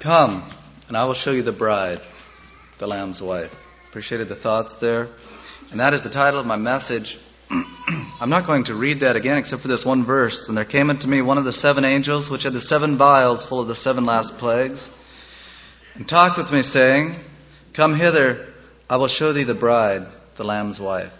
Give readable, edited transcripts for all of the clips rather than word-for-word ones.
Come, and I will show you the bride, the Lamb's wife. Appreciated the thoughts there. And that is the title of my message. I'm not going to read that again except for this one verse. And there came unto me one of the 7 angels, which had the 7 vials full of the 7 last plagues, and talked with me, saying, Come hither, I will show thee the bride, the Lamb's wife.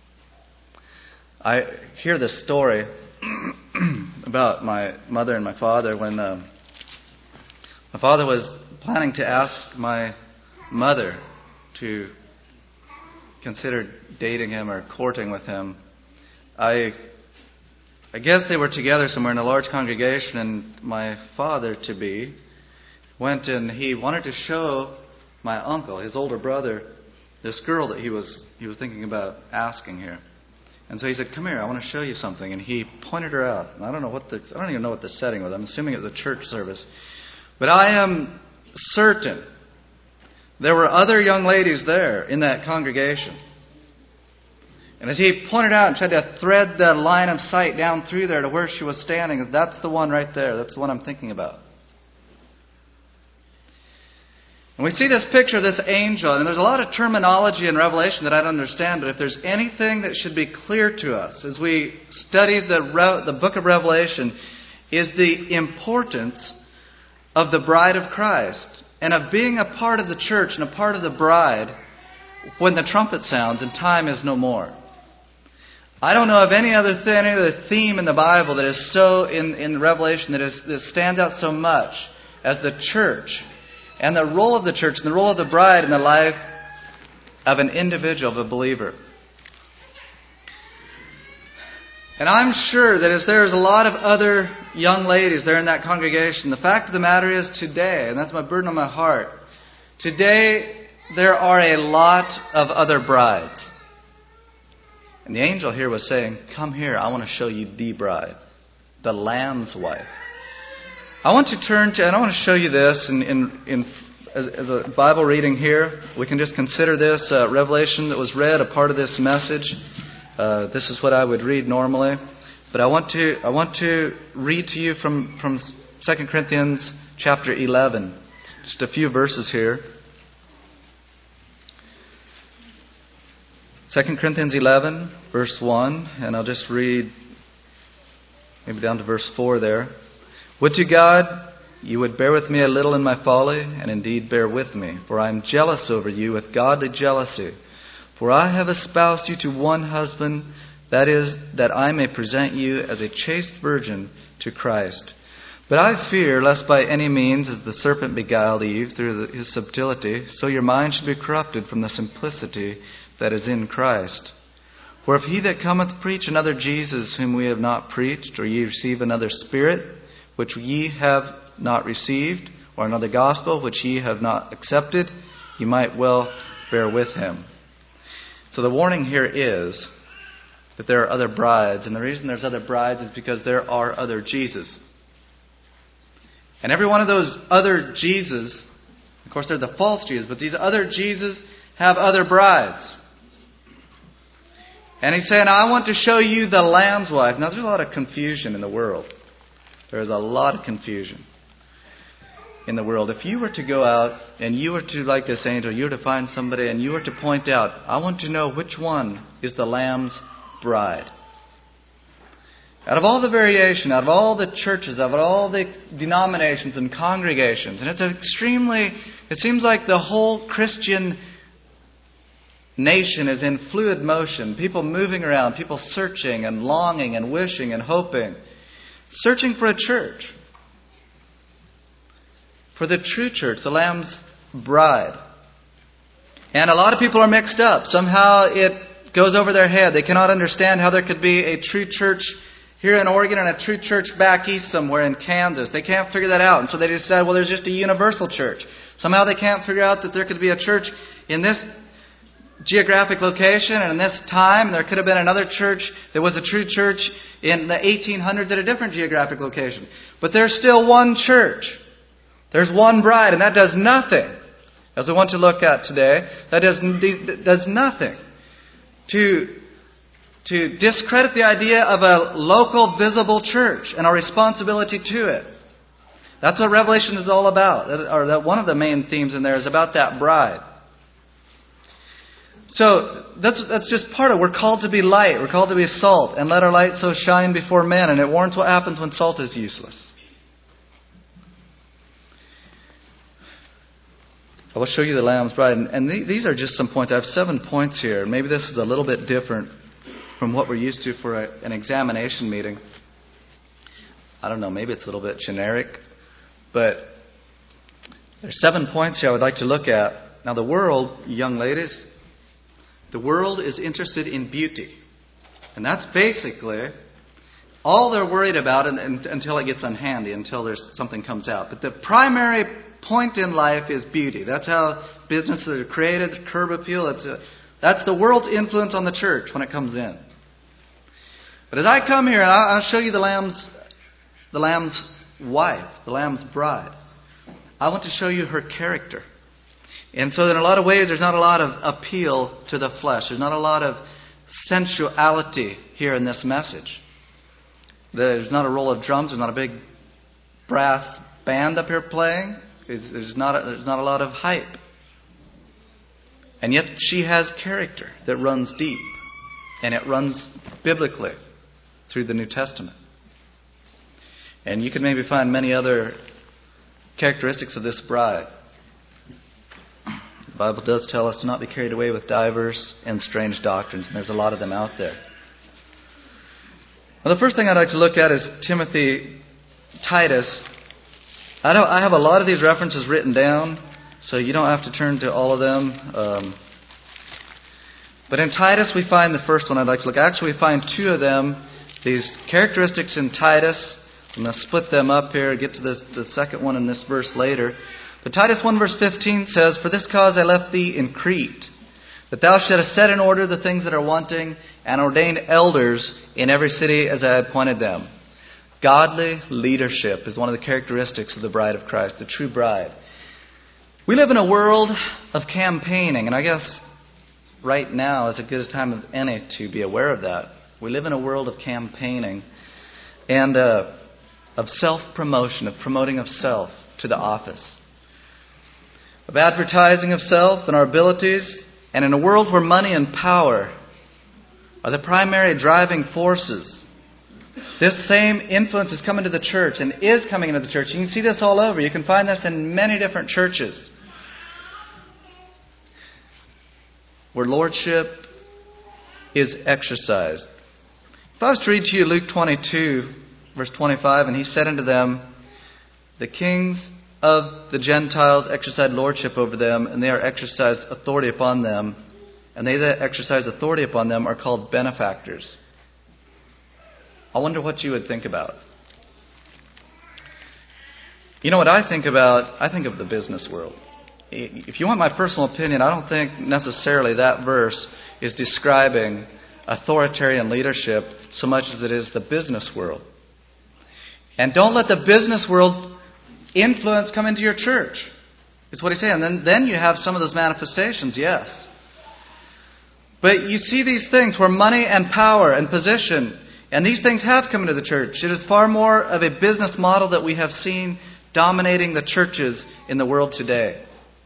I hear this story about my mother and my father when my father was planning to ask my mother to consider dating him or courting with him. I guess they were together somewhere in a large congregation, and my father-to-be went and he wanted to show my uncle, his older brother, this girl that he was thinking about asking here. And so he said, "Come here, I want to show you something." And he pointed her out. And I don't even know what the setting was. I'm assuming it was a church service. But I am certain there were other young ladies there in that congregation. And as he pointed out and tried to thread the line of sight down through there to where she was standing, that's the one right there. That's the one I'm thinking about. And we see this picture of this angel, and there's a lot of terminology in Revelation that I don't understand, but if there's anything that should be clear to us as we study the book of Revelation, is the importance of the bride of Christ and of being a part of the church and a part of the bride when the trumpet sounds and time is no more. I don't know of any other theme in the Bible that is so in Revelation that stands out so much as the church and the role of the church and the role of the bride in the life of an individual, of a believer. And I'm sure that as there's a lot of other young ladies there in that congregation, the fact of the matter is today, and that's my burden on my heart, today there are a lot of other brides. And the angel here was saying, "Come here, I want to show you the bride, the Lamb's wife." I want to turn to, and I want to show you this as a Bible reading here. We can just consider this Revelation that was read, a part of this message. This is what I would read normally. But I want to read to you from 2 Corinthians chapter 11. Just a few verses here. 2 Corinthians 11, verse 1. And I'll just read maybe down to verse 4 there. "Would to God you would bear with me a little in my folly, and indeed bear with me. For I am jealous over you with godly jealousy. For I have espoused you to one husband, that is, that I may present you as a chaste virgin to Christ. But I fear, lest by any means, as the serpent beguiled Eve through his subtlety, so your mind should be corrupted from the simplicity that is in Christ. For if he that cometh preach another Jesus whom we have not preached, or ye receive another Spirit, which ye have not received, or another gospel which ye have not accepted, ye might well bear with him." So the warning here is that there are other brides, and the reason there's other brides is because there are other Jesus. And every one of those other Jesus, of course they're the false Jesus, but these other Jesus have other brides. And he's saying, "I want to show you the Lamb's wife." Now there's a lot of confusion in the world. There's a lot of confusion in the world. If you were to go out and you were to, like this angel, you were to find somebody and you were to point out, "I want to know which one is the Lamb's bride." Out of all the variation, out of all the churches, out of all the denominations and congregations, and it seems like the whole Christian nation is in fluid motion. People moving around, people searching and longing and wishing and hoping. Searching for a church. For the true church, the Lamb's bride. And a lot of people are mixed up. Somehow it goes over their head. They cannot understand how there could be a true church here in Oregon and a true church back east somewhere in Kansas. They can't figure that out. And so they decide, well, there's just a universal church. Somehow they can't figure out that there could be a church in this geographic location and in this time. There could have been another church that was a true church in the 1800s at a different geographic location. But there's still one church. There's one bride, and that does nothing, as we want to look at today, that does nothing to discredit the idea of a local visible church and our responsibility to it. That's what Revelation is all about. Or that one of the main themes in there is about that bride. So that's just part of it. We're called to be light. We're called to be salt. And let our light so shine before men. And it warns what happens when salt is useless. I will show you the Lamb's bride. And these are just some points. I have 7 points here. Maybe this is a little bit different from what we're used to for an examination meeting. I don't know. Maybe it's a little bit generic. But there's 7 points here I would like to look at. Now the world, young ladies, the world is interested in beauty. And that's basically all they're worried about until it gets unhandy, until there's something comes out. But the primary point in life is beauty. That's how businesses are created, curb appeal. That's the world's influence on the church when it comes in. But as I come here, and I'll show you the Lamb's wife, the Lamb's bride. I want to show you her character. And so in a lot of ways, there's not a lot of appeal to the flesh. There's not a lot of sensuality here in this message. There's not a roll of drums. There's not a big brass band up here playing. There's not a lot of hype. And yet she has character that runs deep. And it runs biblically through the New Testament. And you can maybe find many other characteristics of this bride. The Bible does tell us to not be carried away with divers and strange doctrines, and there's a lot of them out there. Well, the first thing I'd like to look at is Timothy, Titus. I have a lot of these references written down, so you don't have to turn to all of them. But in Titus, we find the first one I'd like to look at. Actually, we find 2 of them. These characteristics in Titus. I'm going to split them up here, get to the second one in this verse later. But Titus 1 verse 15 says, "For this cause I left thee in Crete, that thou shouldest set in order the things that are wanting, and ordain elders in every city as I had appointed them." Godly leadership is one of the characteristics of the bride of Christ, the true bride. We live in a world of campaigning, and I guess right now is as good a time as any to be aware of that. We live in a world of campaigning and of self-promotion, of promoting of self to the office, of advertising of self and our abilities, and in a world where money and power are the primary driving forces. This same influence is coming to the church and is coming into the church. You can see this all over. You can find this in many different churches, where lordship is exercised. If I was to read to you Luke 22, verse 25, "And he said unto them, the kings of the Gentiles exercise lordship over them, and they are exercised authority upon them. And they that exercise authority upon them are called benefactors." I wonder what you would think about. You know what I think about? I think of the business world. If you want my personal opinion, I don't think necessarily that verse is describing authoritarian leadership so much as it is the business world. And don't let the business world influence come into your church, is what he's saying. And then you have some of those manifestations, yes. But you see these things where money and power and position, and these things have come into the church. It is far more of a business model that we have seen dominating the churches in the world today.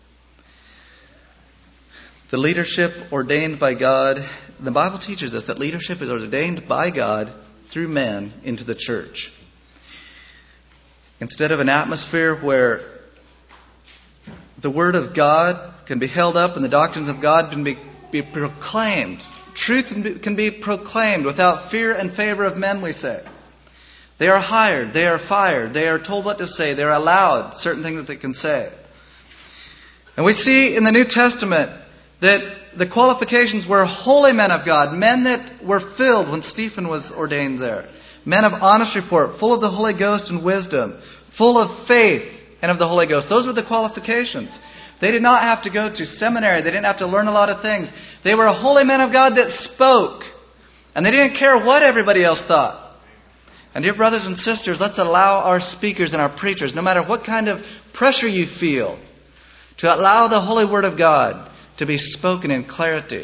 The leadership ordained by God, the Bible teaches us that leadership is ordained by God through men into the church. Instead of an atmosphere where the Word of God can be held up and the doctrines of God can be proclaimed. Truth can be proclaimed without fear and favor of men, we say. They are hired. They are fired. They are told what to say. They are allowed certain things that they can say. And we see in the New Testament that the qualifications were holy men of God, men that were filled when Stephen was ordained there. Men of honest report, full of the Holy Ghost and wisdom, full of faith and of the Holy Ghost. Those were the qualifications. They did not have to go to seminary. They didn't have to learn a lot of things. They were holy men of God that spoke. And they didn't care what everybody else thought. And dear brothers and sisters, let's allow our speakers and our preachers, no matter what kind of pressure you feel, to allow the Holy Word of God to be spoken in clarity.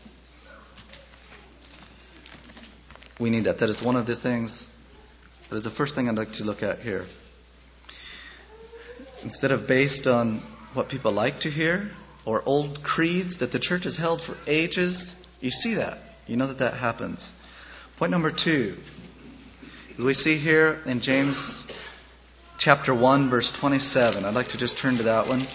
We need that. That is one of the things, that is the first thing I'd like to look at here. instead of based on what people like to hear or old creeds that the church has held for ages. You see that. You know that happens. Point number 2. As we see here in James chapter 1, verse 27. I'd like to just turn to that one.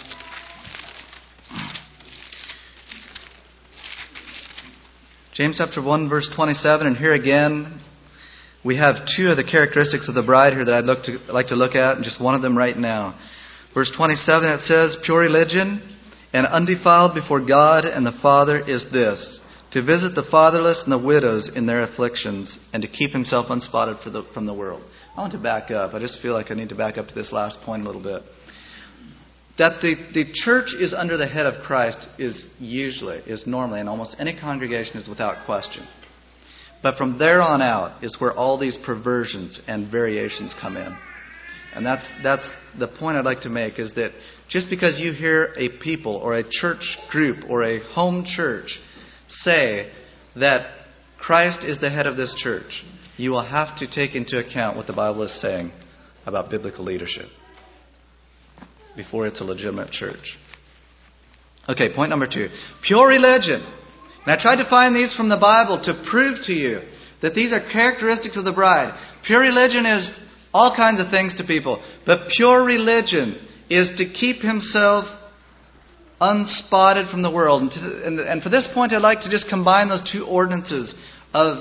James chapter 1, verse 27. And here again, we have 2 of the characteristics of the bride here that I'd like to look at, and just one of them right now. Verse 27, it says, "Pure religion and undefiled before God and the Father is this, to visit the fatherless and the widows in their afflictions, and to keep himself unspotted from the world." I want to back up. I just feel like I need to back up to this last point a little bit. That the church is under the head of Christ is normally, in almost any congregation, is without question. But from there on out is where all these perversions and variations come in. And that's the point I'd like to make, is that just because you hear a people or a church group or a home church say that Christ is the head of this church, you will have to take into account what the Bible is saying about biblical leadership before it's a legitimate church. Okay, point number 2. Pure religion. And I tried to find these from the Bible to prove to you that these are characteristics of the bride. Pure religion is all kinds of things to people. But pure religion is to keep himself unspotted from the world. And for this point, I'd like to just combine those 2 ordinances of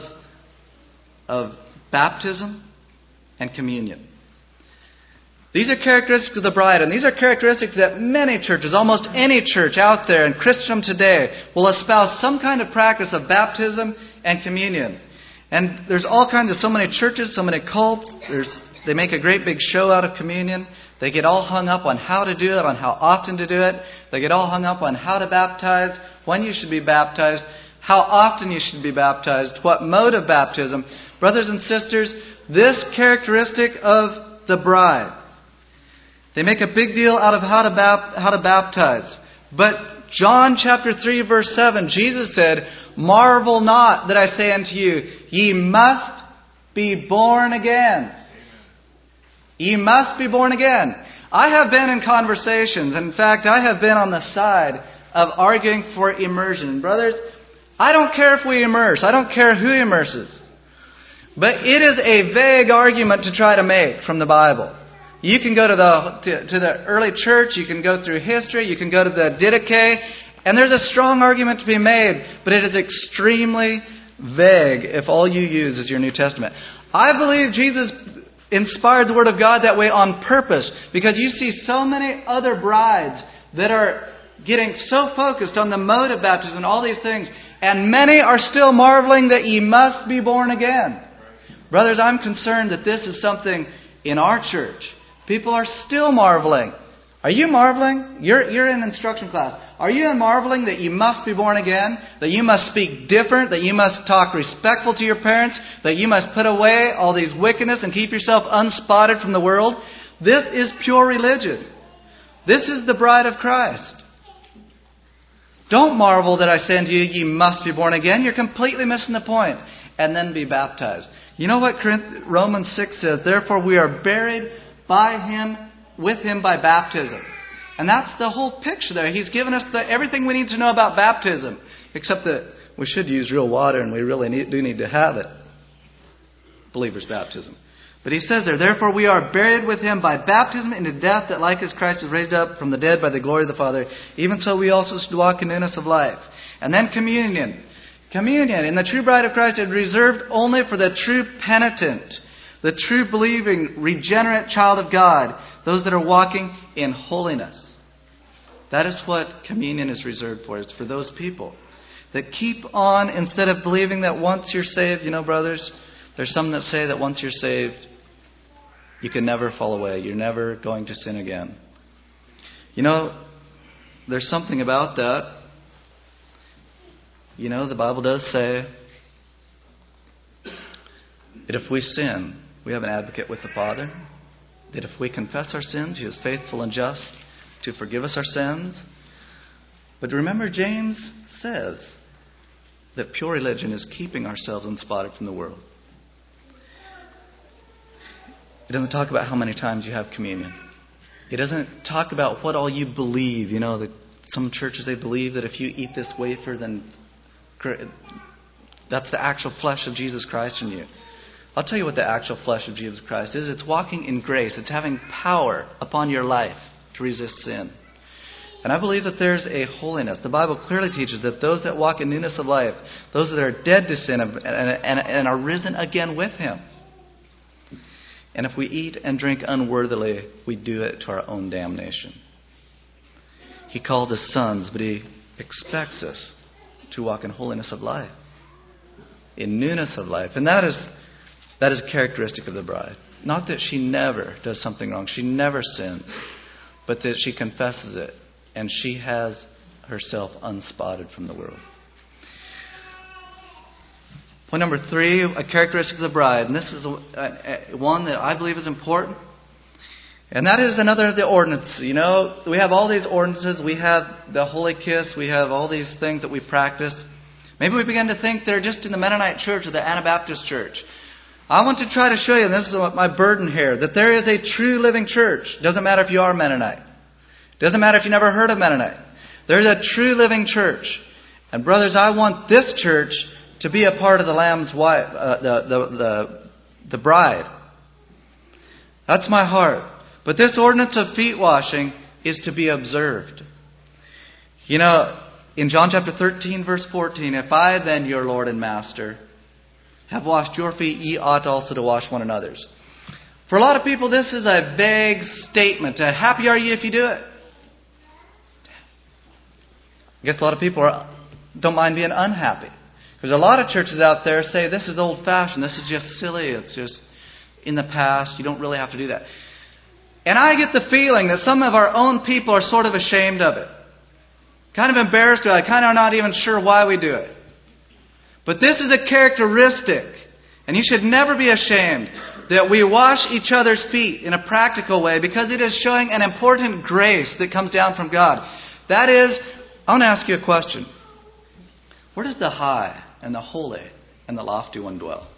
baptism and communion. These are characteristics of the bride, and these are characteristics that many churches, almost any church out there in Christendom today, will espouse some kind of practice of baptism and communion. And there's all kinds of, so many churches, so many cults. They make a great big show out of communion. They get all hung up on how to do it, on how often to do it. They get all hung up on how to baptize, when you should be baptized, how often you should be baptized, what mode of baptism. Brothers and sisters, this characteristic of the bride, they make a big deal out of how to baptize. But John chapter 3 verse 7, Jesus said, "Marvel not that I say unto you, ye must be born again." Ye must be born again. I have been in conversations. In fact, I have been on the side of arguing for immersion. Brothers, I don't care if we immerse. I don't care who immerses. But it is a vague argument to try to make from the Bible. You can go to the early church. You can go through history. You can go to the Didache. And there's a strong argument to be made. But it is extremely vague if all you use is your New Testament. I believe Jesus inspired the Word of God that way on purpose, because you see so many other brides that are getting so focused on the mode of baptism and all these things, and many are still marveling that ye must be born again. Brothers, I'm concerned that this is something in our church. People are still marveling. Are you marveling? You're in instruction class. Are you marveling that you must be born again? That you must speak different? That you must talk respectful to your parents? That you must put away all these wickedness and keep yourself unspotted from the world? This is pure religion. This is the bride of Christ. Don't marvel that I say unto you, ye must be born again. You're completely missing the point. And then be baptized. You know what Romans 6 says? Therefore we are buried with Him by baptism. And that's the whole picture there. He's given us everything we need to know about baptism. Except that we should use real water, and we really do need to have it. Believer's baptism. But he says there, therefore we are buried with Him by baptism into death, that like as Christ is raised up from the dead by the glory of the Father, even so we also should walk in newness of life. And then communion. Communion in the true bride of Christ is reserved only for the true penitent, the true believing, regenerate child of God, those that are walking in holiness. That is what communion is reserved for. It's for those people that keep on, instead of believing that once you're saved, you know, brothers, there's some that say that once you're saved, you can never fall away. You're never going to sin again. You know, there's something about that. You know, the Bible does say that if we sin, we have an advocate with the Father. That if we confess our sins, He is faithful and just to forgive us our sins. But remember, James says that pure religion is keeping ourselves unspotted from the world. It doesn't talk about how many times you have communion. It doesn't talk about what all you believe. You know, that some churches, they believe that if you eat this wafer, then that's the actual flesh of Jesus Christ in you. I'll tell you what the actual flesh of Jesus Christ is. It's walking in grace. It's having power upon your life to resist sin. And I believe that there's a holiness. The Bible clearly teaches that those that walk in newness of life, those that are dead to sin and are risen again with Him. And if we eat and drink unworthily, we do it to our own damnation. He calls us sons, but He expects us to walk in holiness of life, in newness of life. And that is a characteristic of the bride. Not that she never does something wrong. She never sins. But that she confesses it. And she has herself unspotted from the world. Point number 3, a characteristic of the bride. And this is one that I believe is important. And that is another of the ordinances. You know, we have all these ordinances. We have the holy kiss. We have all these things that we practice. Maybe we begin to think they're just in the Mennonite church or the Anabaptist church. I want to try to show you, and this is my burden here, that there is a true living church. Doesn't matter if you are Mennonite. Doesn't matter if you never heard of Mennonite. There's a true living church. And brothers, I want this church to be a part of the Lamb's wife, the bride. That's my heart. But this ordinance of feet washing is to be observed. You know, in John chapter 13, verse 14, if I then, your Lord and Master, have washed your feet, ye ought also to wash one another's. For a lot of people, this is a vague statement. Happy are ye if you do it. I guess a lot of people don't mind being unhappy. There's a lot of churches out there say this is old-fashioned. This is just silly. It's just in the past. You don't really have to do that. And I get the feeling that some of our own people are sort of ashamed of it. Kind of embarrassed about it. Kind of not even sure why we do it. But this is a characteristic. And you should never be ashamed that we wash each other's feet in a practical way, because it is showing an important grace that comes down from God. That is, I want to ask you a question. Where does the high and the holy and the lofty one dwell?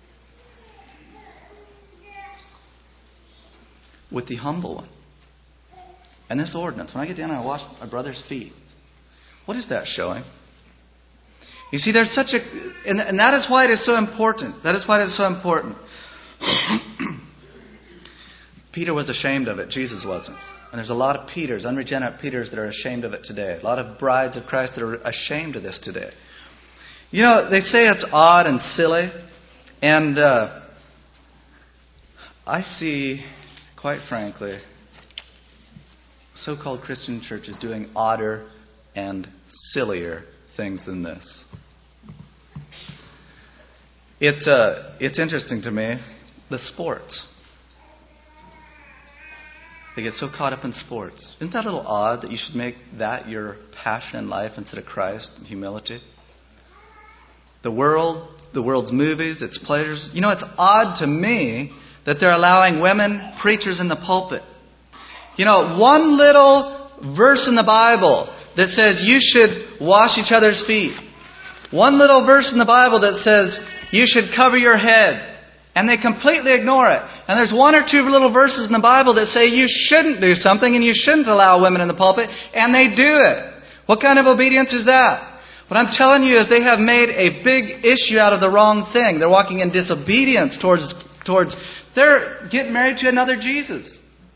With the humble one. And this ordinance, when I get down and I wash my brother's feet, what is that showing? You see, there's such a... And that is why it is so important. That is why it is so important. Peter was ashamed of it. Jesus wasn't. And there's a lot of Peters, unregenerate Peters, that are ashamed of it today. A lot of brides of Christ that are ashamed of this today. You know, they say it's odd and silly. And I see, quite frankly, so-called Christian churches doing odder and sillier things than this. It's interesting to me, the sports. They get so caught up in sports. Isn't that a little odd that you should make that your passion in life instead of Christ and humility? The world's movies, its pleasures. You know, it's odd to me that they're allowing women preachers in the pulpit. You know, one little verse in the Bible that says you should wash each other's feet. One little verse in the Bible that says you should cover your head. And they completely ignore it. And there's one or two little verses in the Bible that say you shouldn't do something and you shouldn't allow women in the pulpit. And they do it. What kind of obedience is that? What I'm telling you is they have made a big issue out of the wrong thing. They're walking in disobedience towards they're getting married to another Jesus.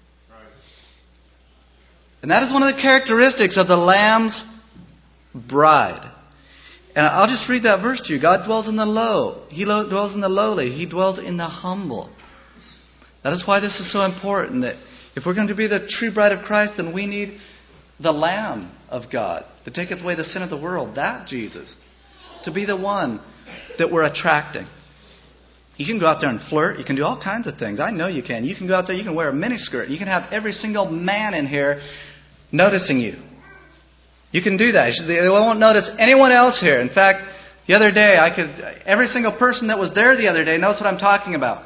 And that is one of the characteristics of the Lamb's bride. And I'll just read that verse to you. God dwells in the low. He dwells in the lowly. He dwells in the humble. That is why this is so important. That if we're going to be the true bride of Christ, then we need the Lamb of God that taketh away the sin of the world. That Jesus. To be the one that we're attracting. You can go out there and flirt. You can do all kinds of things. I know you can. You can go out there. You can wear a miniskirt. You can have every single man in here noticing you. You can do that. They won't notice anyone else here. In fact, the other day, every single person that was there the other day knows what I'm talking about.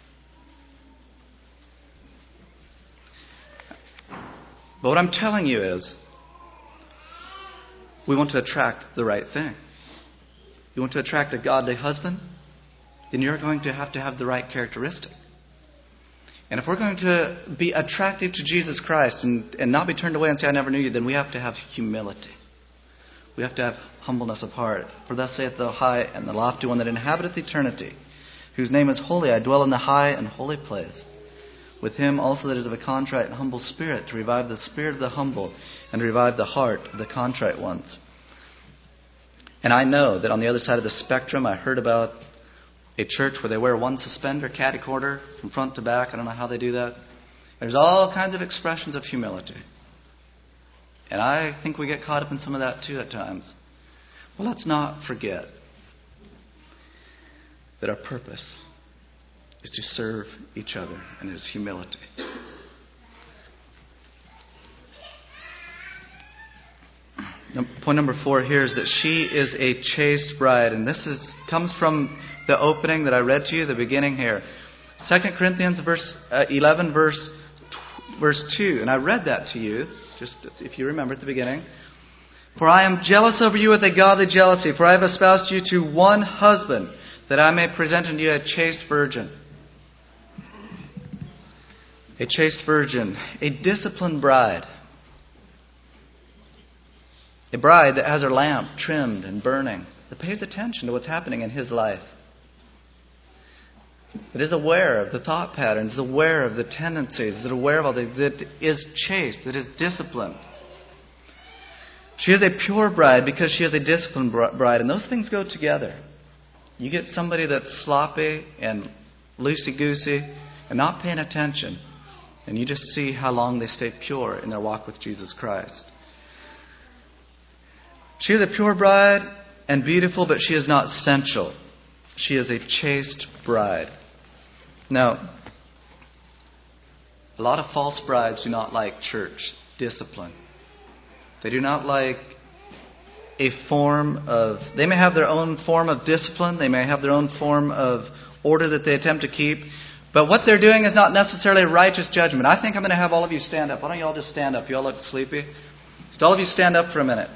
But what I'm telling you is, we want to attract the right thing. You want to attract a godly husband? Then you're going to have the right characteristic. And if we're going to be attractive to Jesus Christ and not be turned away and say, I never knew you, then we have to have humility. We have to have humbleness of heart. For thus saith the high and the lofty one that inhabiteth eternity, whose name is holy. I dwell in the high and holy place. With him also that is of a contrite and humble spirit, to revive the spirit of the humble and to revive the heart of the contrite ones. And I know that on the other side of the spectrum, I heard about a church where they wear one suspender, catty corner, from front to back. I don't know how they do that. There's all kinds of expressions of humility. And I think we get caught up in some of that too at times. Well, let's not forget that our purpose is to serve each other, and it is humility. Point number 4 here is that she is a chaste bride. And this comes from the opening that I read to you, the beginning here. 2 Corinthians 11, verse 2. And I read that to you, just if you remember at the beginning. For I am jealous over you with a godly jealousy, for I have espoused you to one husband, that I may present unto you a chaste virgin. A chaste virgin. A disciplined bride. A bride that has her lamp trimmed and burning, that pays attention to what's happening in his life, that is aware of the thought patterns, is aware of the tendencies, that is aware of all that is chaste, that is disciplined. She is a pure bride because she is a disciplined bride, and those things go together. You get somebody that's sloppy and loosey-goosey and not paying attention, and you just see how long they stay pure in their walk with Jesus Christ. She is a pure bride and beautiful, but she is not sensual. She is a chaste bride. Now, a lot of false brides do not like church discipline. They do not like a form of... They may have their own form of discipline. They may have their own form of order that they attempt to keep. But what they're doing is not necessarily righteous judgment. I think I'm going to have all of you stand up. Why don't you all just stand up? You all look sleepy. Just all of you stand up for a minute.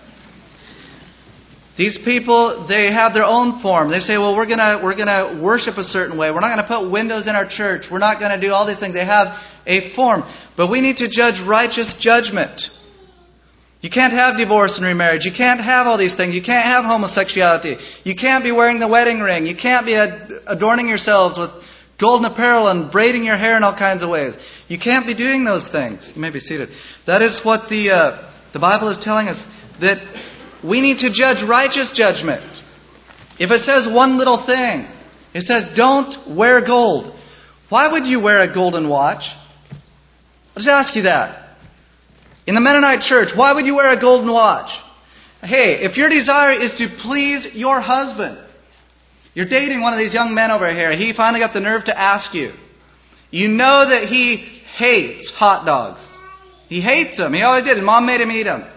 These people, they have their own form. They say, well, we're gonna worship a certain way. We're not going to put windows in our church. We're not going to do all these things. They have a form. But we need to judge righteous judgment. You can't have divorce and remarriage. You can't have all these things. You can't have homosexuality. You can't be wearing the wedding ring. You can't be adorning yourselves with golden apparel and braiding your hair in all kinds of ways. You can't be doing those things. You may be seated. That is what the Bible is telling us, that we need to judge righteous judgment. If it says one little thing, it says don't wear gold. Why would you wear a golden watch? I'll just ask you that. In the Mennonite church, why would you wear a golden watch? Hey, if your desire is to please your husband, you're dating one of these young men over here, he finally got the nerve to ask you. You know that he hates hot dogs. He hates them. He always did. His mom made him eat them.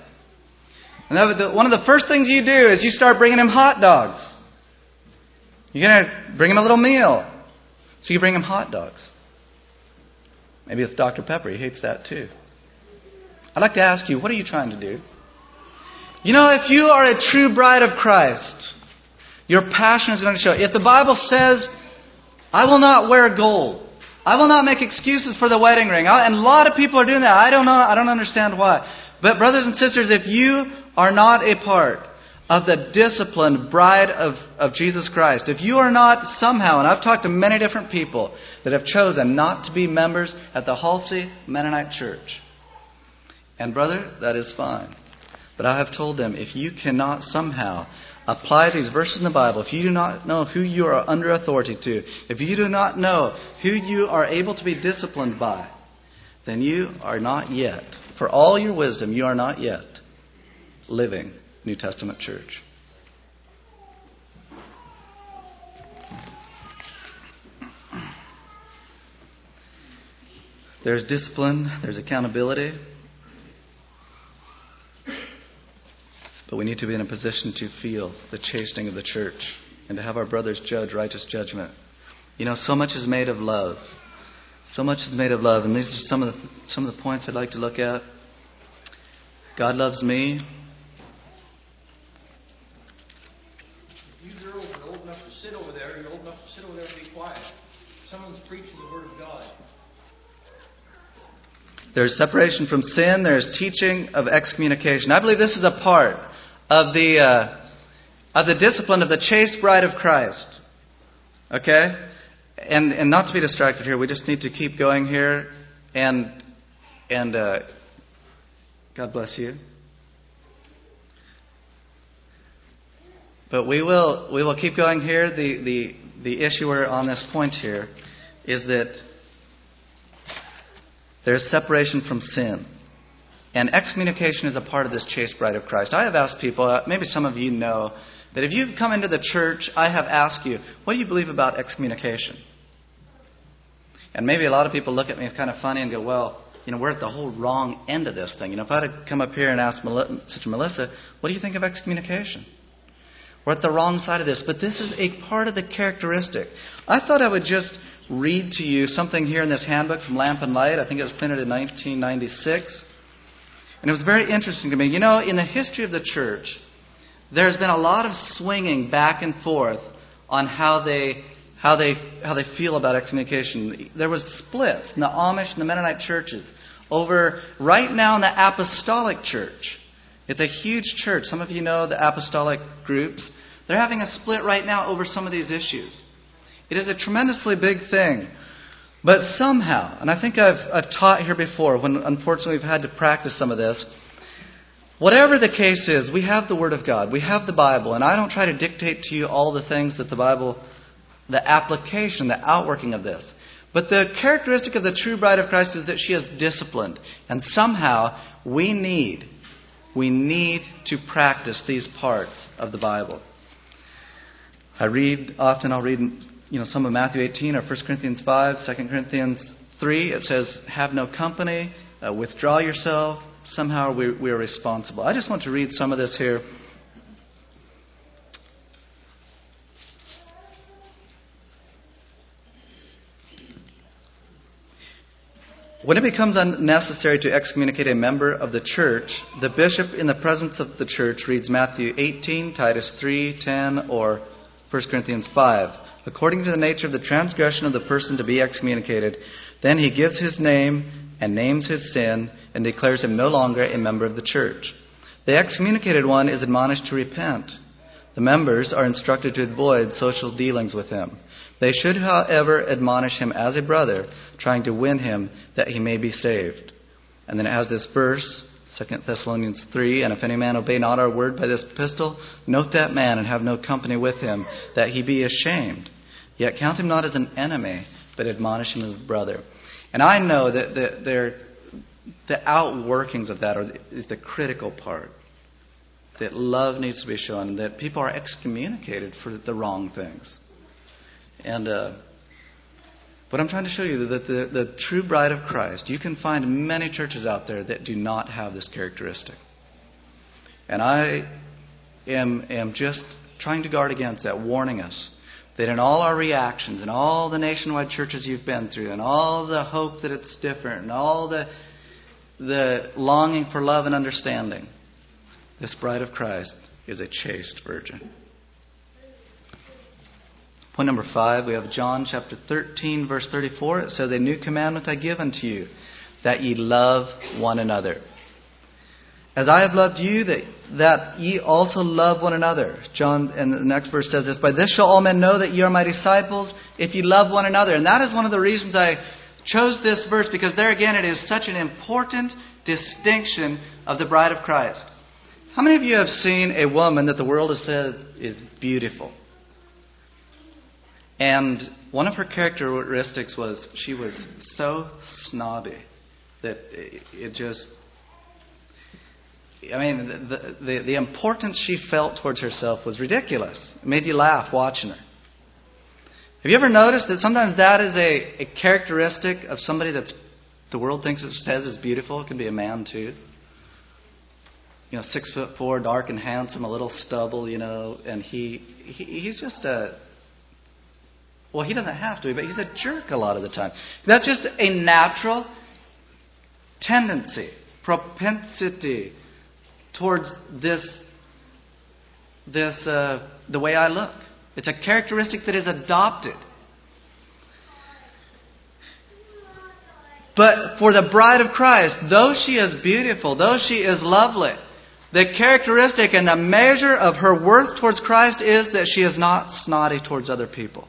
And one of the first things you do is you start bringing him hot dogs. You're going to bring him a little meal. So you bring him hot dogs. Maybe it's Dr. Pepper. He hates that too. I'd like to ask you, what are you trying to do? You know, if you are a true bride of Christ, your passion is going to show. If the Bible says, I will not wear gold, I will not make excuses for the wedding ring, and a lot of people are doing that. I don't know. I don't understand why. But brothers and sisters, if you are not a part of the disciplined bride of Jesus Christ, if you are not somehow, and I've talked to many different people that have chosen not to be members at the Halsey Mennonite Church, and brother, that is fine. But I have told them, if you cannot somehow apply these verses in the Bible, if you do not know who you are under authority to, if you do not know who you are able to be disciplined by, then you are not yet, for all your wisdom, you are not yet living New Testament church. There's discipline, there's accountability, but we need to be in a position to feel the chastening of the church and to have our brothers judge righteous judgment. You know, so much is made of love. So much is made of love, and these are some of the points I'd like to look at. God loves me. You girls are old enough to sit over there. You're old enough to sit over there and be quiet. Someone's preaching the Word of God. There's separation from sin. There's teaching of excommunication. I believe this is a part of the discipline of the chaste bride of Christ. Okay? And not to be distracted here, we just need to keep going here. And God bless you. But we will keep going here. The issue on this point here is that there's separation from sin. And excommunication is a part of this chaste bride of Christ. I have asked people, maybe some of you know, that if you've come into the church, I have asked you, what do you believe about excommunication? And maybe a lot of people look at me kind of funny and go, well, we're at the whole wrong end of this thing. If I had to come up here and ask Sister Melissa, what do you think of excommunication? We're at the wrong side of this. But this is a part of the characteristic. I thought I would just read to you something here in this handbook from Lamp and Light. I think it was printed in 1996. And it was very interesting to me. In the history of the church, there's been a lot of swinging back and forth on how they feel about excommunication. There was splits in the Amish and the Mennonite churches over right now in the Apostolic Church. It's a huge church. Some of you know the Apostolic groups. They're having a split right now over some of these issues. It is a tremendously big thing. But somehow, and I think I've taught here before when unfortunately we've had to practice some of this, whatever the case is, we have the Word of God. We have the Bible. And I don't try to dictate to you all the things that the Bible, the application, the outworking of this. But the characteristic of the true bride of Christ is that she is disciplined. And somehow we need to practice these parts of the Bible. I'll read some of Matthew 18 or 1 Corinthians 5, 2 Corinthians 3. It says, have no company, withdraw yourself. Somehow we are responsible. I just want to read some of this here. When it becomes unnecessary to excommunicate a member of the church, the bishop in the presence of the church reads Matthew 18, Titus 3, 10, or 1 Corinthians 5. According to the nature of the transgression of the person to be excommunicated, then he gives his name and names his sin and declares him no longer a member of the church. The excommunicated one is admonished to repent. The members are instructed to avoid social dealings with him. They should, however, admonish him as a brother, trying to win him that he may be saved. And then it has this verse, 2 Thessalonians 3, and if any man obey not our word by this epistle, note that man and have no company with him, that he be ashamed. Yet count him not as an enemy, but admonish him as a brother. And I know that the outworkings of that is the critical part. That love needs to be shown, that people are excommunicated for the wrong things. And but I'm trying to show you that the true bride of Christ, you can find many churches out there that do not have this characteristic. And I am just trying to guard against that, warning us that in all our reactions, and all the nationwide churches you've been through, and all the hope that it's different, and all the longing for love and understanding, this bride of Christ is a chaste virgin. Point number 5, we have John chapter 13, verse 34. It says, a new commandment I give unto you, that ye love one another. As I have loved you, that ye also love one another. John, and the next verse says this, by this shall all men know that ye are my disciples, if ye love one another. And that is one of the reasons I chose this verse, because there again it is such an important distinction of the bride of Christ. How many of you have seen a woman that the world says is beautiful? And one of her characteristics was she was so snobby that it just... the importance she felt towards herself was ridiculous. It made you laugh watching her. Have you ever noticed that sometimes that is a characteristic of somebody that the world says is beautiful? It can be a man too. 6'4", dark and handsome, a little stubble, and he's just a... Well, he doesn't have to be, but he's a jerk a lot of the time. That's just a natural tendency, propensity towards the way I look. It's a characteristic that is adopted. But for the bride of Christ, though she is beautiful, though she is lovely, the characteristic and the measure of her worth towards Christ is that she is not snotty towards other people.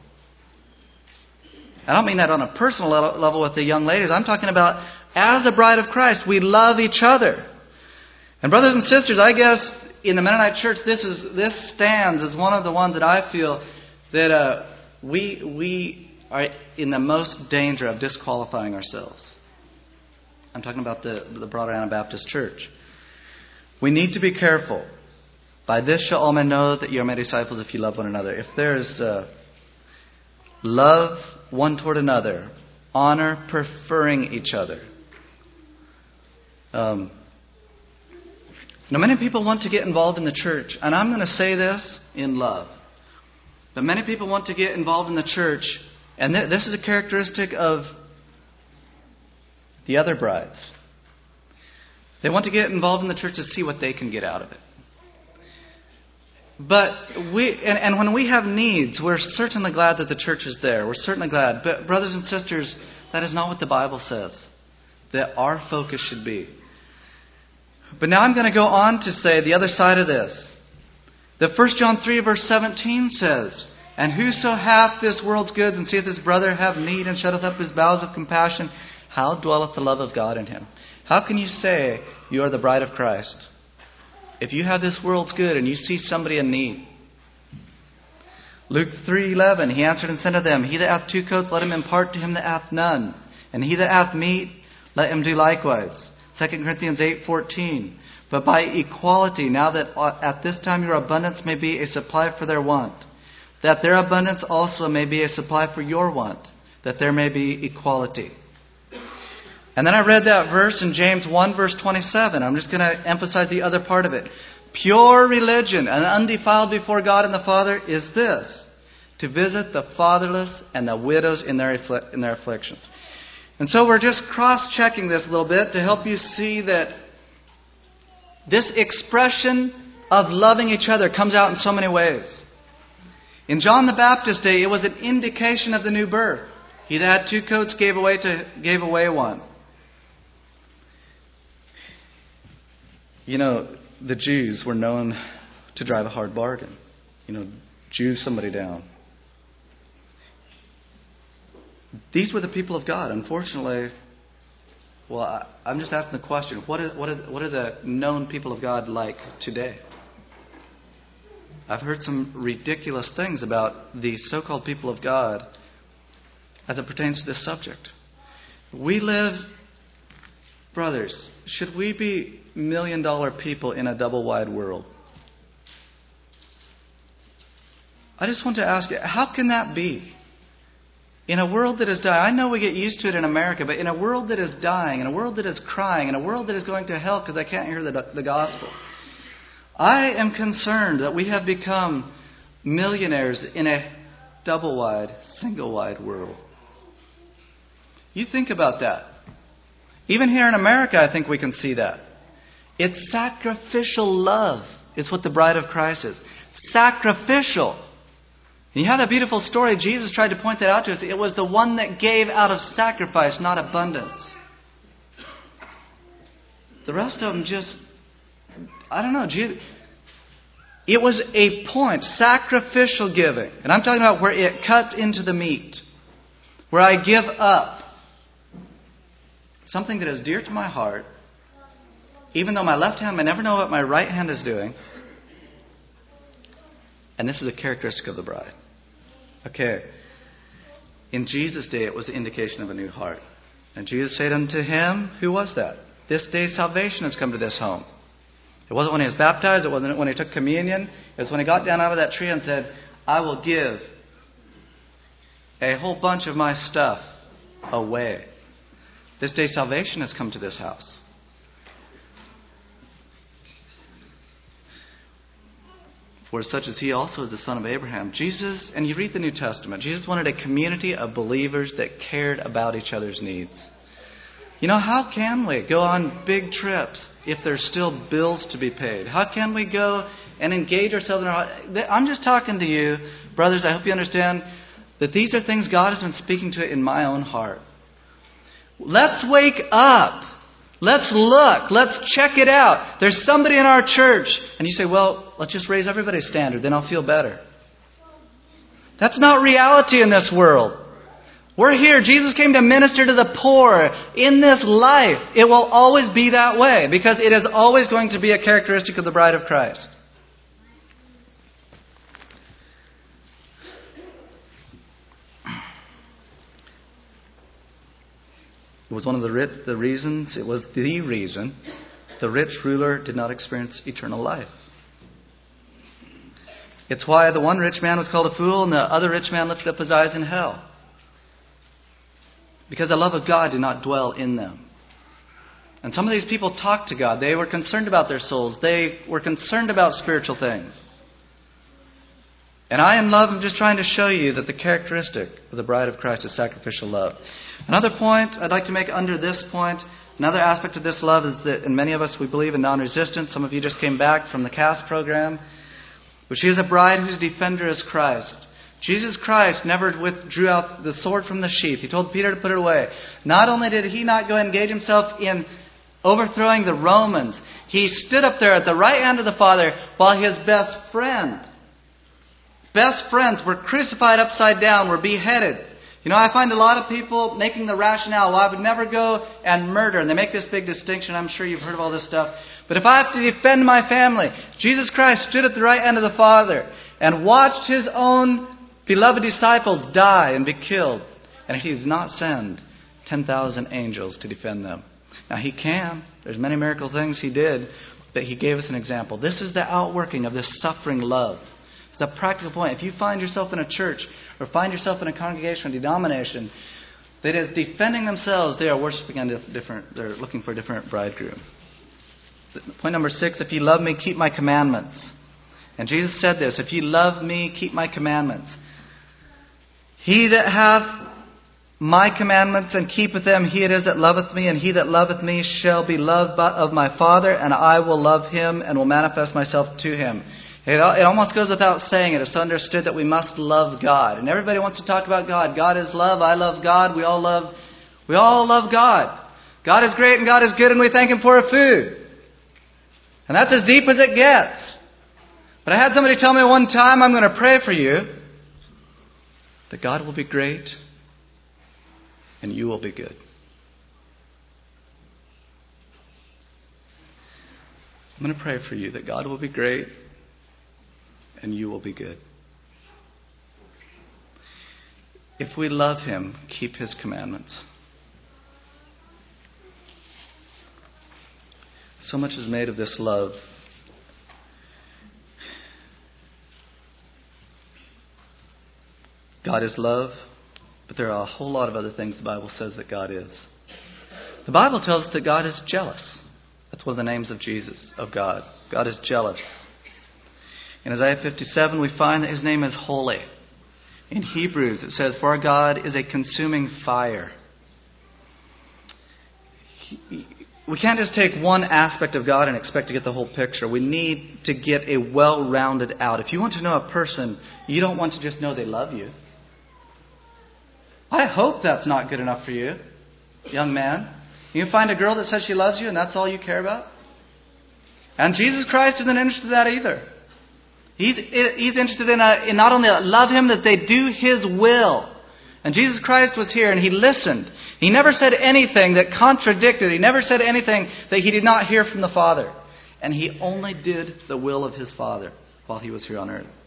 I don't mean that on a personal level with the young ladies. I'm talking about as the bride of Christ, we love each other. And brothers and sisters, I guess in the Mennonite Church, this stands as one of the ones that I feel that we are in the most danger of disqualifying ourselves. I'm talking about the broader Anabaptist Church. We need to be careful. By this shall all men know that you are my disciples if you love one another. If there is love one toward another, honor, preferring each other. Now, many people want to get involved in the church, and I'm going to say this in love. But many people want to get involved in the church, and this is a characteristic of the other brides. They want to get involved in the church to see what they can get out of it. But when we have needs, we're certainly glad that the church is there. We're certainly glad. But brothers and sisters, that is not what the Bible says that our focus should be. But now I'm going to go on to say the other side of this. The 1 John 3 verse 17 says, "And whoso hath this world's goods and seeth his brother have need and shutteth up his bowels of compassion, how dwelleth the love of God in him?" How can you say you are the bride of Christ if you have this world's good and you see somebody in need? Luke 3:11, He answered and said to them, "He that hath 2 coats, let him impart to him that hath none. And he that hath meat, let him do likewise." 2 Corinthians 8:14, "But by equality, now that at this time your abundance may be a supply for their want, that their abundance also may be a supply for your want, that there may be equality." And then I read that verse in James 1 verse 27. I'm just going to emphasize the other part of it. Pure religion and undefiled before God and the Father is this: to visit the fatherless and the widows in their afflictions. And so we're just cross-checking this a little bit to help you see that this expression of loving each other comes out in so many ways. In John the Baptist's day, it was an indication of the new birth. He that had 2 coats gave away one. You know, the Jews were known to drive a hard bargain. Jew somebody down. These were the people of God. Unfortunately, I'm just asking the question, what are the known people of God like today? I've heard some ridiculous things about the so-called people of God as it pertains to this subject. We live, brothers, should we be million-dollar people in a double-wide world? I just want to ask you, how can that be? In a world that is dying, I know we get used to it in America, but in a world that is dying, in a world that is crying, in a world that is going to hell because I can't hear the gospel, I am concerned that we have become millionaires in a double-wide, single-wide world. You think about that. Even here in America, I think we can see that. It's sacrificial love is what the bride of Christ is. Sacrificial. And you have that beautiful story. Jesus tried to point that out to us. It was the one that gave out of sacrifice, not abundance. The rest of them just, I don't know. It was a point, sacrificial giving. And I'm talking about where it cuts into the meat. Where I give up something that is dear to my heart, even though my left hand may never know what my right hand is doing. And this is a characteristic of the bride. Okay. In Jesus' day, it was the indication of a new heart. And Jesus said unto him, who was that? This day salvation has come to this home. It wasn't when he was baptized. It wasn't when he took communion. It was when he got down out of that tree and said, I will give a whole bunch of my stuff away. This day salvation has come to this house. For such as he also is the son of Abraham. Jesus, and you read the New Testament, Jesus wanted a community of believers that cared about each other's needs. You know, how can we go on big trips if there's still bills to be paid? How can we go and engage ourselves in our... I'm just talking to you, brothers, I hope you understand that these are things God has been speaking to in my own heart. Let's wake up. Let's look. Let's check it out. There's somebody in our church. And you say, well, let's just raise everybody's standard. Then I'll feel better. That's not reality in this world. We're here. Jesus came to minister to the poor. In this life, it will always be that way. Because it is always going to be a characteristic of the bride of Christ. It was one of the reasons the rich ruler did not experience eternal life. It's why the one rich man was called a fool and the other rich man lifted up his eyes in hell. Because the love of God did not dwell in them. And some of these people talked to God. They were concerned about their souls. They were concerned about spiritual things. And I, in love, am just trying to show you that the characteristic of the bride of Christ is sacrificial love. Another point I'd like to make under this point, another aspect of this love is that in many of us we believe in non-resistance. Some of you just came back from the CAST program. But she is a bride whose defender is Christ. Jesus Christ never drew out the sword from the sheath. He told Peter to put it away. Not only did he not go and engage himself in overthrowing the Romans, he stood up there at the right hand of the Father while his best friends were crucified upside down, were beheaded. You know, I find a lot of people making the rationale, well, I would never go and murder. And they make this big distinction. I'm sure you've heard of all this stuff. But if I have to defend my family, Jesus Christ stood at the right hand of the Father and watched his own beloved disciples die and be killed. And he did not send 10,000 angels to defend them. Now, he can. There's many miracle things he did. But he gave us an example. This is the outworking of this suffering love. It's a practical point. If you find yourself in a church or find yourself in a congregation or denomination that is defending themselves, they are worshiping they're looking for a different bridegroom. Point number 6, if you love me, keep my commandments. And Jesus said this, if you love me, keep my commandments. He that hath my commandments and keepeth them, he it is that loveth me, and he that loveth me shall be loved of my Father, and I will love him and will manifest myself to him. It almost goes without saying it. It's understood that we must love God. And everybody wants to talk about God. God is love. I love God. We all love God. God is great and God is good and we thank him for our food. And that's as deep as it gets. But I had somebody tell me one time, I'm going to pray for you that God will be great and you will be good. I'm going to pray for you that God will be great and you will be good. If we love him, keep his commandments. So much is made of this love. God is love, but there are a whole lot of other things the Bible says that God is. The Bible tells us that God is jealous. That's one of the names of Jesus, of God. God is jealous. In Isaiah 57, we find that his name is holy. In Hebrews, it says, for our God is a consuming fire. We can't just take one aspect of God and expect to get the whole picture. We need to get a well-rounded out. If you want to know a person, you don't want to just know they love you. I hope that's not good enough for you, young man. You find a girl that says she loves you and that's all you care about? And Jesus Christ isn't interested in that either. He's interested in not only love him, that they do his will. And Jesus Christ was here and he listened. He never said anything that contradicted. He never said anything that he did not hear from the Father. And he only did the will of his Father while he was here on earth.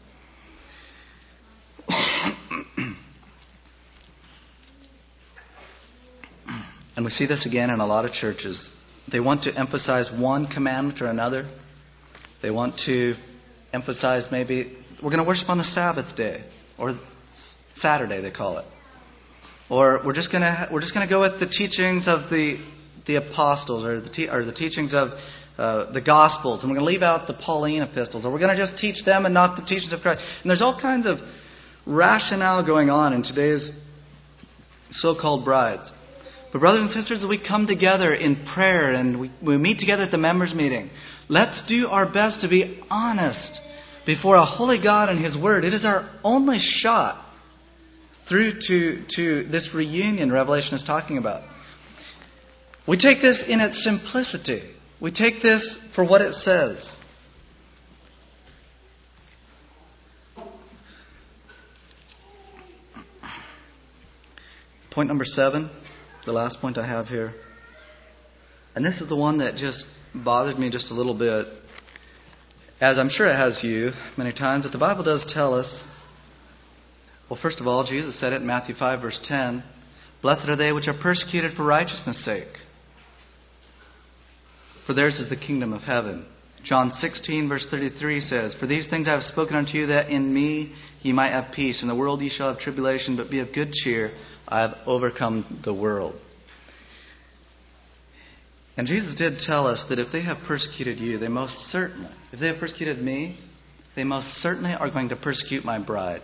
And we see this again in a lot of churches. They want to emphasize one commandment or another. They want to emphasize maybe we're going to worship on the Sabbath day or Saturday they call it, or we're just going to go with the teachings of the apostles or the teachings of the Gospels, and we're going to leave out the Pauline epistles, or we're going to just teach them and not the teachings of Christ. And there's all kinds of rationale going on in today's so-called brides. But brothers and sisters, as we come together in prayer and we meet together at the members' meeting, let's do our best to be honest before a holy God and his word. It is our only shot through to this reunion Revelation is talking about. We take this in its simplicity. We take this for what it says. Point number 7, the last point I have here. And this is the one that just bothered me just a little bit, as I'm sure it has you many times, that the Bible does tell us. Well, first of all, Jesus said it in Matthew 5, verse 10, "Blessed are they which are persecuted for righteousness' sake, for theirs is the kingdom of heaven." John 16, verse 33 says, "For these things I have spoken unto you, that in me ye might have peace. In the world ye shall have tribulation, but be of good cheer. I have overcome the world." And Jesus did tell us that if they have persecuted you, they most certainly, if they have persecuted me, they most certainly are going to persecute my bride.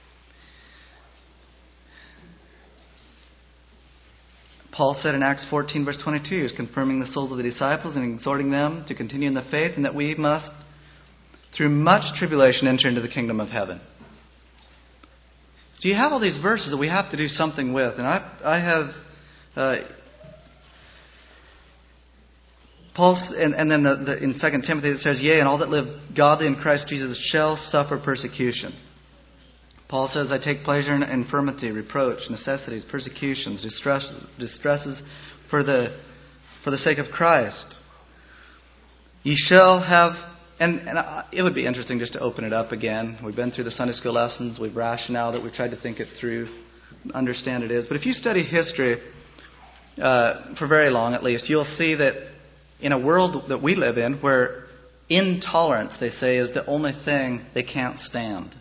Paul said in Acts 14, verse 22, he was confirming the souls of the disciples and exhorting them to continue in the faith, and that we must, through much tribulation, enter into the kingdom of heaven. So you have all these verses that we have to do something with. And I have... And then in 2 Timothy it says, "Yea, and all that live godly in Christ Jesus shall suffer persecution." Paul says, "I take pleasure in infirmity, reproach, necessities, persecutions, distresses for the sake of Christ. Ye shall have..." And it would be interesting just to open it up again. We've been through the Sunday school lessons. We've rationaled it. We've tried to think it through, understand it is. But if you study history for very long at least, you'll see that in a world that we live in where intolerance, they say, is the only thing they can't stand.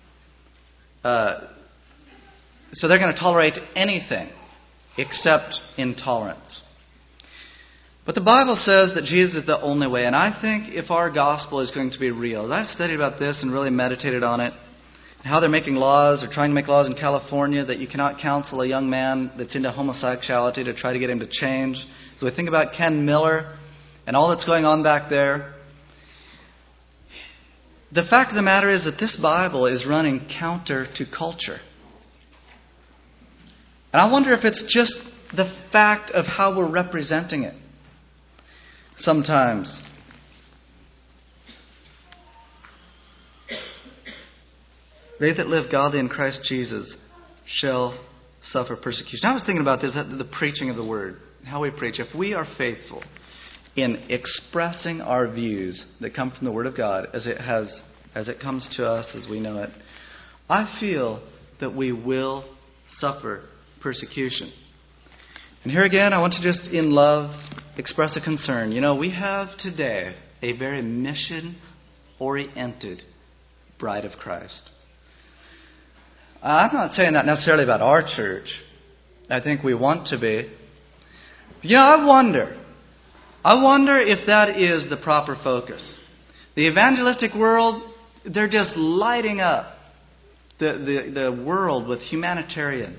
So they're going to tolerate anything except intolerance. But the Bible says that Jesus is the only way. And I think if our gospel is going to be real, as I've studied about this and really meditated on it, how they're making laws or trying to make laws in California that you cannot counsel a young man that's into homosexuality to try to get him to change. So we think about Ken Miller and all that's going on back there. The fact of the matter is that this Bible is running counter to culture. And I wonder if it's just the fact of how we're representing it sometimes. They that live godly in Christ Jesus shall suffer persecution. I was thinking about this, the preaching of the Word, how we preach. If we are faithful in expressing our views that come from the Word of God as it comes to us as we know it, I feel that we will suffer persecution. And here again, I want to just in love express a concern. You know, we have today a very mission-oriented bride of Christ. I'm not saying that necessarily about our church. I think we want to be. You know, I wonder if that is the proper focus. The evangelistic world, they're just lighting up the world with humanitarian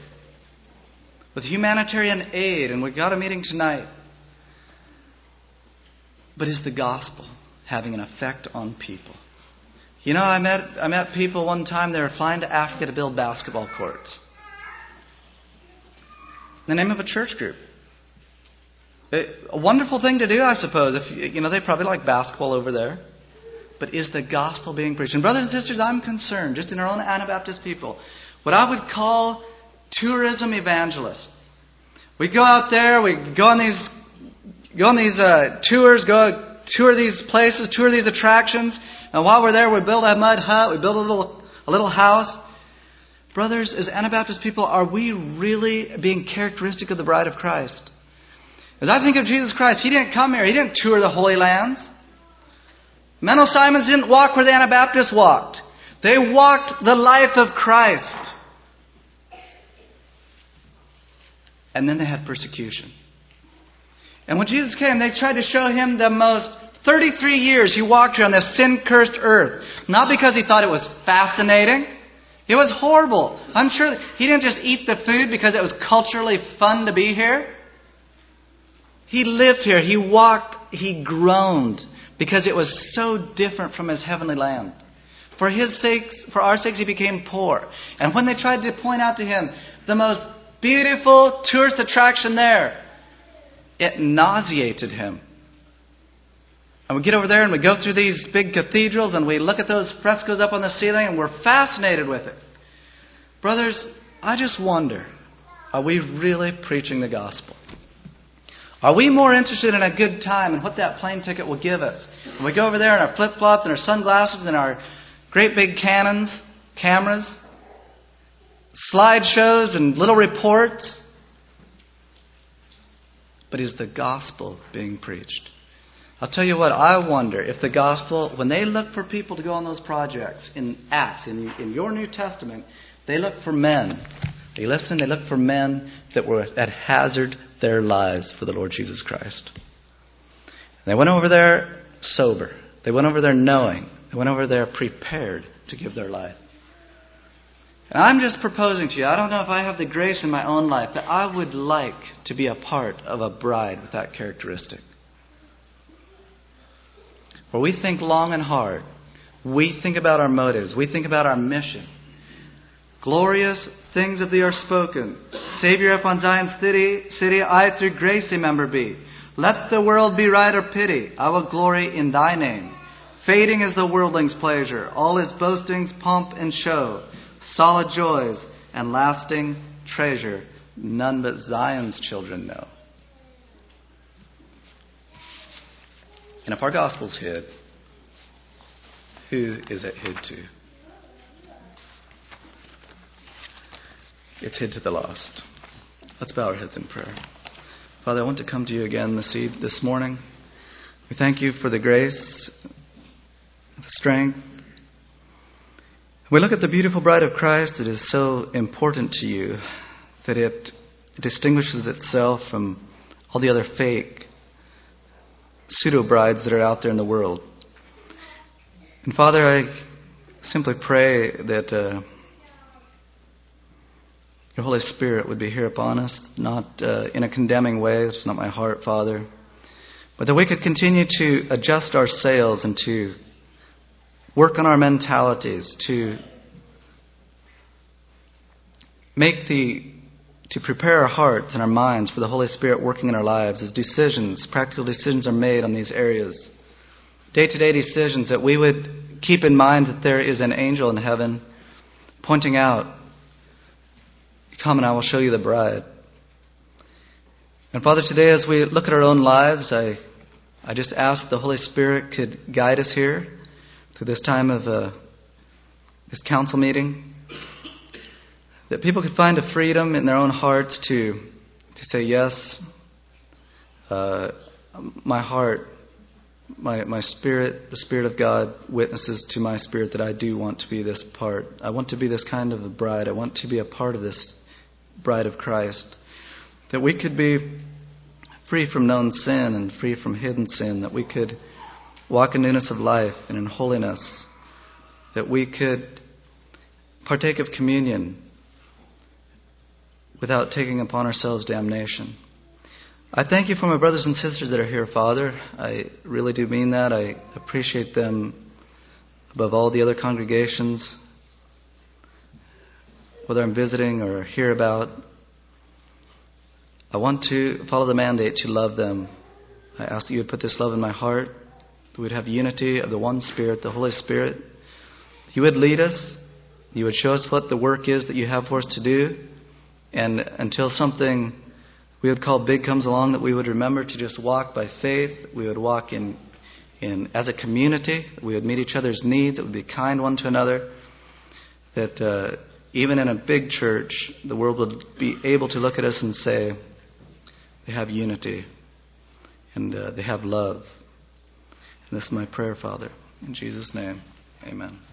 aid, and we've got a meeting tonight. But is the gospel having an effect on people? You know, I met people one time, they were flying to Africa to build basketball courts. In the name of a church group. A wonderful thing to do, I suppose. If they probably like basketball over there. But is the gospel being preached? And brothers and sisters, I'm concerned, just in our own Anabaptist people, what I would call tourism evangelists. We go out there, we go on these tours, go tour these places, tour these attractions, and while we're there, we build a mud hut, we build a little house. Brothers, as Anabaptist people, are we really being characteristic of the bride of Christ? As I think of Jesus Christ, He didn't come here, He didn't tour the Holy Lands. Menno Simons didn't walk where the Anabaptists walked. They walked the life of Christ. And then they had persecution. And when Jesus came, they tried to show Him the most 33 years He walked here on this sin-cursed earth. Not because He thought it was fascinating. It was horrible. I'm sure He didn't just eat the food because it was culturally fun to be here. He lived here. He walked. He groaned because it was so different from His heavenly land. For our sakes, He became poor. And when they tried to point out to Him the most beautiful tourist attraction there, It nauseated him. And we get over there and we go through these big cathedrals and we look at those frescoes up on the ceiling and we're fascinated with it. Brothers, I just wonder, are we really preaching the gospel? Are we more interested in a good time and what that plane ticket will give us? When we go over there in our flip-flops and our sunglasses and our great big cameras, slideshows and little reports. But is the gospel being preached? I'll tell you what, I wonder if the gospel, when they look for people to go on those projects in Acts, in your New Testament, they look for men. They look for men that were at hazard their lives for the Lord Jesus Christ. They went over there sober. They went over there knowing. They went over there prepared to give their life. And I'm just proposing to you, I don't know if I have the grace in my own life, but I would like to be a part of a bride with that characteristic. Where we think long and hard. We think about our motives. We think about our mission. Glorious things of thee are spoken. Savior upon Zion's city, I through grace a member be. Let the world be right or pity. I will glory in thy name. Fading is the worldling's pleasure. All his boastings, pomp and show. Solid joys and lasting treasure. None but Zion's children know. And if our gospel's hid, who is it hid to? It's hid to the lost. Let's bow our heads in prayer. Father, I want to come to you again this morning. We thank you for the grace, the strength. We look at the beautiful bride of Christ. It is so important to you that it distinguishes itself from all the other fake pseudo-brides that are out there in the world. And Father, I simply pray that your Holy Spirit would be here upon us, not in a condemning way. It's not my heart, Father. But that we could continue to adjust our sails and to work on our mentalities, to prepare our hearts and our minds for the Holy Spirit working in our lives as practical decisions are made on these areas. Day-to-day decisions, that we would keep in mind that there is an angel in heaven pointing out, come and I will show you the bride. And Father, today as we look at our own lives, I just ask the Holy Spirit could guide us here through this time of this council meeting. That people could find a freedom in their own hearts to say, yes, my heart, my spirit, the Spirit of God witnesses to my spirit that I do want to be this part. I want to be this kind of a bride. I want to be a part of this bride of Christ. That we could be free from known sin and free from hidden sin. That we could walk in newness of life and in holiness. That we could partake of communion without taking upon ourselves damnation. I thank you for my brothers and sisters that are here, Father. I really do mean that. I appreciate them above all the other congregations, whether I'm visiting or hear about. I want to follow the mandate to love them. I ask that you would put this love in my heart, that we'd have unity of the one Spirit, the Holy Spirit. You would lead us. You would show us what the work is that you have for us to do. And until something we would call big comes along, that we would remember to just walk by faith. We would walk in as a community. We would meet each other's needs. It would be kind one to another. That even in a big church, the world would be able to look at us and say, they have unity and they have love. And this is my prayer, Father. In Jesus' name, amen.